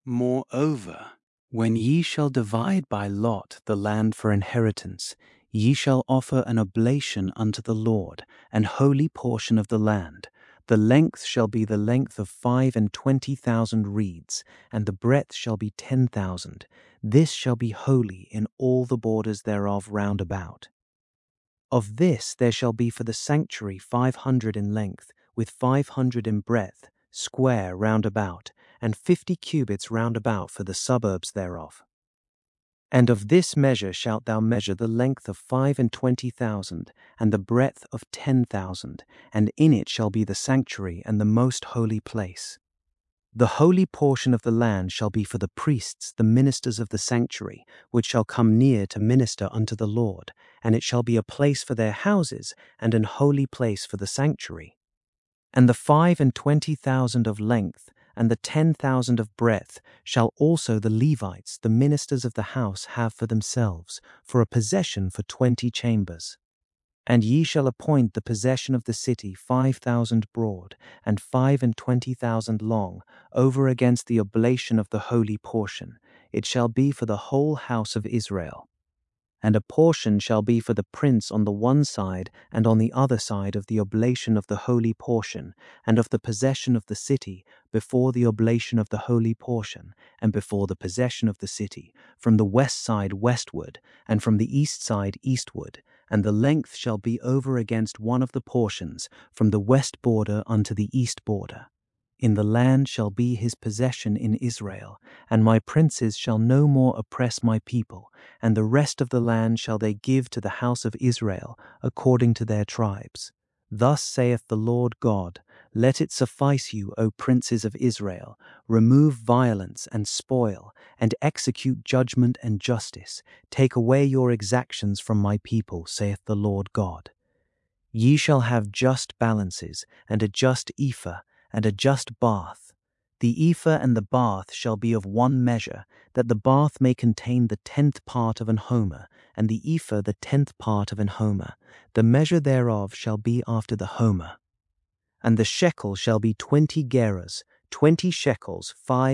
Moreover, when ye shall divide by lot the land for inheritance, ye shall offer an oblation unto the Lord, an holy portion of the land. The length shall be the length of 25,000 reeds, and the breadth shall be 10,000. This shall be holy in all the borders thereof round about. Of this there shall be for the sanctuary 500 in length, with 500 in breadth, square round about, and 50 cubits round about for the suburbs thereof. And of this measure shalt thou measure the length of 25,000, and the breadth of 10,000, and in it shall be the sanctuary and the most holy place. The holy portion of the land shall be for the priests, the ministers of the sanctuary, which shall come near to minister unto the Lord, and it shall be a place for their houses, and an holy place for the sanctuary. And the 25,000 of length, and the 10,000 of breadth, shall also the Levites, the ministers of the house, have for themselves, for a possession for 20 chambers. And ye shall appoint the possession of the city 5,000 broad, and 25,000 long, over against the oblation of the holy portion. It shall be for the whole house of Israel. And a portion shall be for the prince on the one side and on the other side of the oblation of the holy portion, and of the possession of the city, before the oblation of the holy portion, and before the possession of the city, from the west side westward, and from the east side eastward. And the length shall be over against one of the portions, from the west border unto the east border. In the land shall be his possession in Israel, and my princes shall no more oppress my people, and the rest of the land shall they give to the house of Israel, according to their tribes. Thus saith the Lord God, let it suffice you, O princes of Israel, remove violence and spoil, and execute judgment and justice, take away your exactions from my people, saith the Lord God. Ye shall have just balances, and a just ephah, and a just bath. The ephah and the bath shall be of one measure, that the bath may contain the 10th part of an homer, and the ephah the 10th part of an homer. The measure thereof shall be after the homer. And the shekel shall be 20 gerahs, 20 shekels,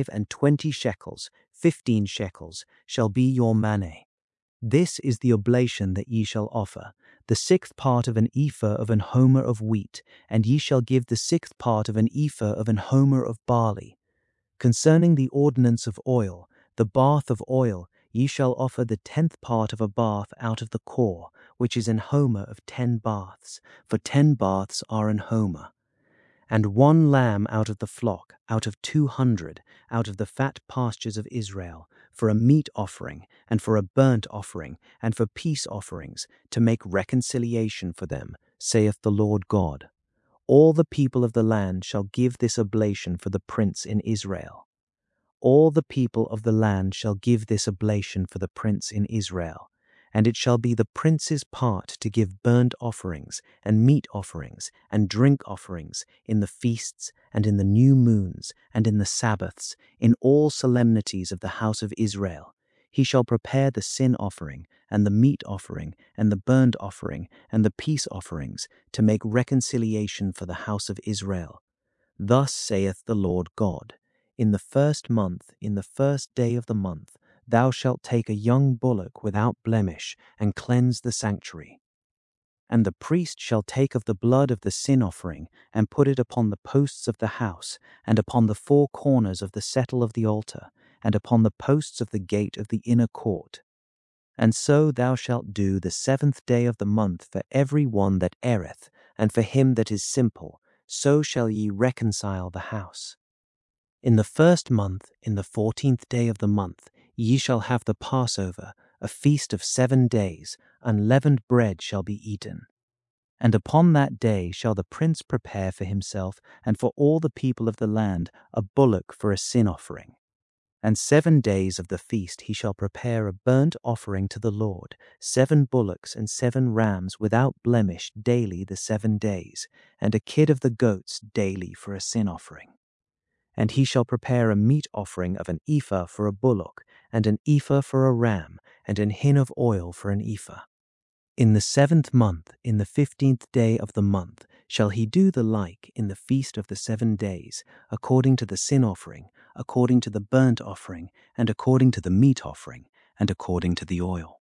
25 shekels, 15 shekels, shall be your maneh. This is the oblation that ye shall offer, the 6th part of an ephah of an homer of wheat, and ye shall give the 6th part of an ephah of an homer of barley. Concerning the ordinance of oil, the bath of oil, ye shall offer the 10th part of a bath out of the core, which is an homer of 10 baths, for 10 baths are an homer. And 1 lamb out of the flock, out of 200, out of the fat pastures of Israel, for a meat offering, and for a burnt offering, and for peace offerings, to make reconciliation for them, saith the Lord God. All the people of the land shall give this oblation for the prince in Israel. All the people of the land shall give this oblation for the prince in Israel. And it shall be the prince's part to give burnt offerings, and meat offerings, and drink offerings, in the feasts, and in the new moons, and in the Sabbaths, in all solemnities of the house of Israel. He shall prepare the sin offering, and the meat offering, and the burnt offering, and the peace offerings, to make reconciliation for the house of Israel. Thus saith the Lord God, in the 1st month, in the 1st day of the month, thou shalt take a young bullock without blemish, and cleanse the sanctuary. And the priest shall take of the blood of the sin offering, and put it upon the posts of the house, and upon the 4 corners of the settle of the altar, and upon the posts of the gate of the inner court. And so thou shalt do the 7th day of the month for every one that erreth, and for him that is simple, so shall ye reconcile the house. In the 1st month, in the 14th day of the month, ye shall have the Passover, a feast of 7 days, unleavened bread shall be eaten. And upon that day shall the prince prepare for himself, and for all the people of the land, a bullock for a sin offering. And 7 days of the feast he shall prepare a burnt offering to the Lord, 7 bullocks and 7 rams without blemish daily the 7 days, and a kid of the goats daily for a sin offering. And he shall prepare a meat offering of an ephah for a bullock, and an ephah for a ram, and an hin of oil for an ephah. In the 7th month, in the 15th day of the month, shall he do the like in the feast of the 7 days, according to the sin offering, according to the burnt offering, and according to the meat offering, and according to the oil.